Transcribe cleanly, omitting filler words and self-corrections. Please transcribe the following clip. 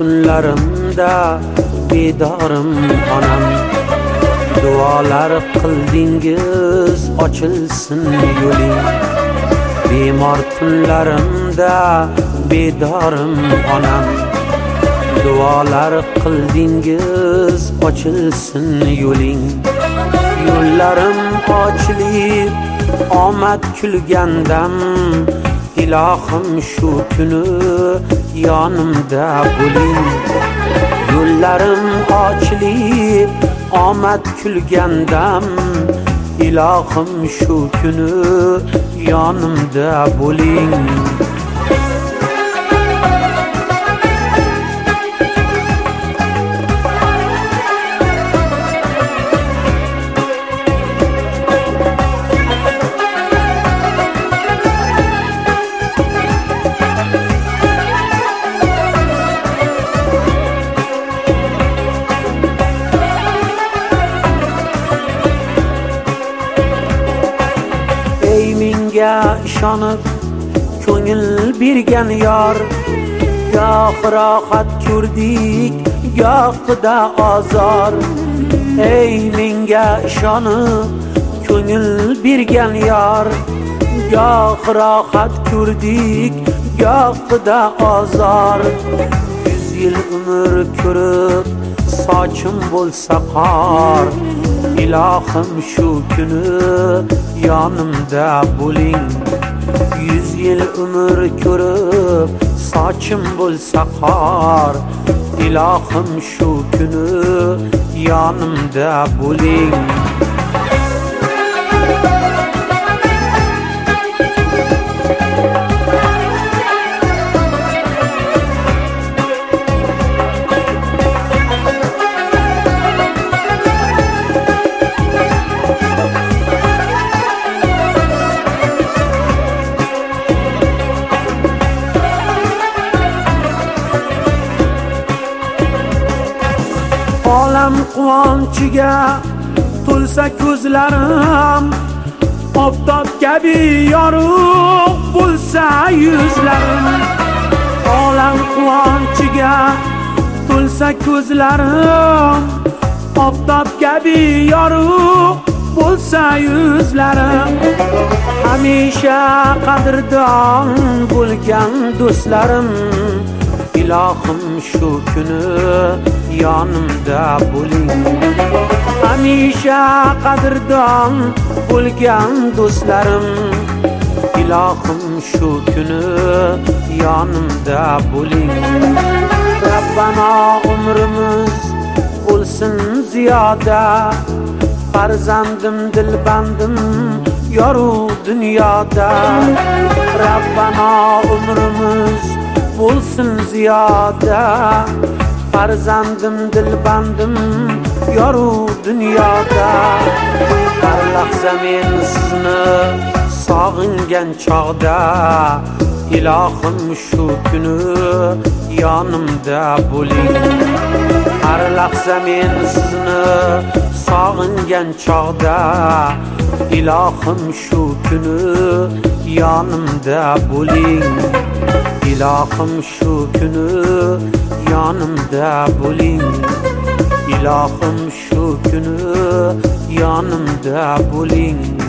tunlarimda bedorim onam. Duolar qildingiz ochilsin yo'ling. Bemor tunlarimda bedorim onam. Duolar qildingiz ochilsin yo'ling. Yo'llarim ochilib omad kulgandam, ilohim shu kuni yonimda bo'ling. Yo'llarim ochilib omad kulgandam, ilohim shu kuni yonimda bo'ling. Ishonib ko'ngil bergan yor, goh rohat ko'rdik, gohida azor. Ey menga ishonib ko'ngil bergan yor, goh rohat ko'rdik, gohida azor. 100 yil umr ko'rib sochim bo'lsa qor, ilohim shu kuni yonimda bo'ling. 100 yil umr ko'rib sochim bo'lsa qor, ilohim shu kuni yonimda bo'ling. Olam quvonchiga to'lsa ko'zlarim, oftob kabi yorug' bo'lsa yuzlarim. Olam quvonchiga to'lsa ko'zlarim, oftob kabi yorug' bo'lsa yuzlarim. Hamisha qadrdon bo'lgan do'stlarim, ilohim shu kuni yonimda bo'ling. Hamisha qadrdon bo'lgan do'stlarim, ilohim shu kuni yonimda bo'ling. Rabbana umrimiz bo'lsin ziyoda, farzandim dilbandim yorug' dunyoda. Rabbana umrimiz bo'lsin ziyoda, farzandim dilbandim yorug' dunyoda. Har lahza men sizni sog'ingan chog'da, ilohim shu kuni yonimda bo'ling. Har lahza men sizni sog'ingan chog'da, ilohim shu kuni yonimda bo'ling. Ilohim shu kuni yonimda bo'ling. Ilohim shu kuni yonimda bo'ling.